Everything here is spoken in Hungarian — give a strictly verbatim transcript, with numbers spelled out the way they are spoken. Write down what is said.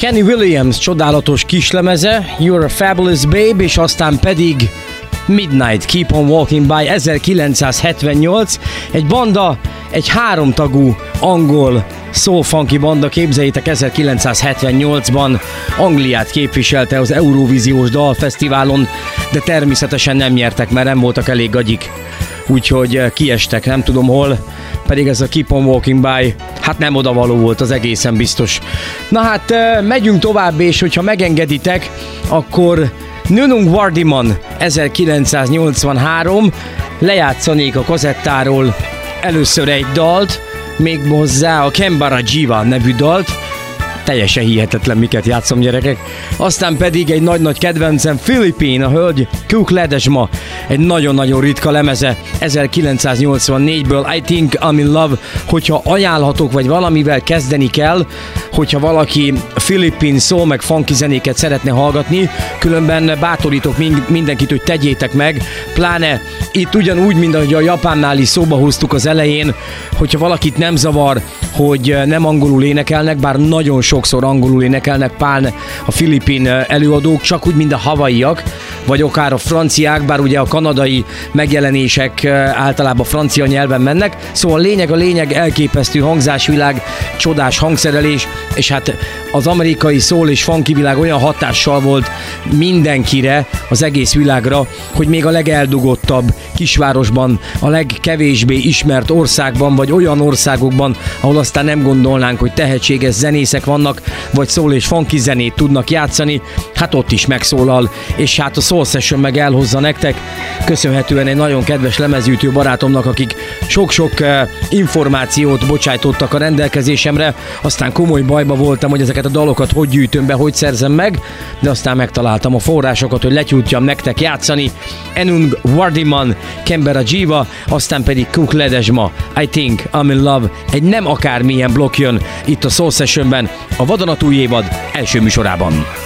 Kenny Williams csodálatos kislemeze, You're a Fabulous Babe, és aztán pedig Midnight, Keep on Walking By, ezerkilencszázhetvennyolc. Egy banda, egy háromtagú angol soul-funky banda, képzeljétek, ezerkilencszázhetvennyolcban Angliát képviselte az Eurovíziós Dalfesztiválon, de természetesen nem nyertek, mert nem voltak elég gagyik, úgyhogy kiestek, nem tudom hol, pedig ez a Keep on Walking By, hát nem odavaló volt, az egészen biztos. Na hát megyünk tovább, és hogyha megengeditek, akkor Nunung Wardiman, ezerkilencszáznyolcvanhárom, lejátszanék a kazettáról először egy dalt, még hozzá a Kembara Jiva nevű dalt, teljesen hihetetlen, miket játszom, gyerekek. Aztán pedig egy nagy-nagy kedvencem, Philippine, a hölgy Cook Ledesma, egy nagyon-nagyon ritka lemeze, ezerkilencszáznyolcvannégyből, I Think I'm in Love. Hogyha ajánlhatok, vagy valamivel kezdeni kell, hogyha valaki Philippine soul meg funky zenéket szeretne hallgatni, különben bátorítok mindenkit, hogy tegyétek meg, pláne itt ugyanúgy, mint ahogy a Japánnál is szóba hoztuk az elején, hogyha valakit nem zavar, hogy nem angolul énekelnek, bár nagyon sokszor angolul énekelnek, pán a filipin előadók, csak úgy, mint a havaiak, vagy akár a franciák, bár ugye a kanadai megjelenések általában francia nyelven mennek. Szóval a lényeg a lényeg, elképesztő hangzásvilág, csodás hangszerelés, és hát az amerikai soul és funky világ olyan hatással volt mindenkire, az egész világra, hogy még a legeldugottabb kisvárosban, a legkevésbé ismert országban, vagy olyan országokban, ahol aztán nem gondolnánk, hogy tehetséges zenészek vannak, vagy soul és funky zenét tudnak játszani, hát ott is megszólal, és hát a Soul Session meg elhozza nektek, köszönhetően egy nagyon kedves lemezgyűjtő barátomnak, akik sok-sok uh, információt bocsájtottak a rendelkezésemre, aztán komoly bajba voltam, hogy ezeket a dalokat hogy gyűjtöm be, hogy szerzem meg, de aztán megtaláltam a forrásokat, hogy letyújtjam nektek játszani. Nunung Wardiman, Kembara Jiva, aztán pedig Cook Ledesma, I Think I'm in Love, egy nem akármilyen blokk jön itt a Soul Sessionben, a vadonatúj évad első műsorában.